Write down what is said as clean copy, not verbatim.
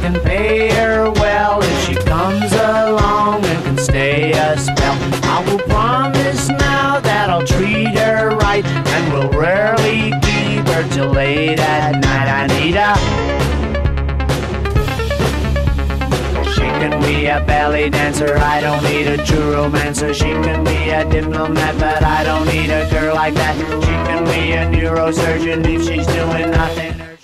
can pay her well if she comes along and can stay a spell. I will promise now that I'll treat her right, and will rarely keep her till late at night. I need a She can be a belly dancer, I don't need a true romancer. She can be a diplomat, but I don't need a girl like that. She can be a neurosurgeon if she's doing nothing urgent.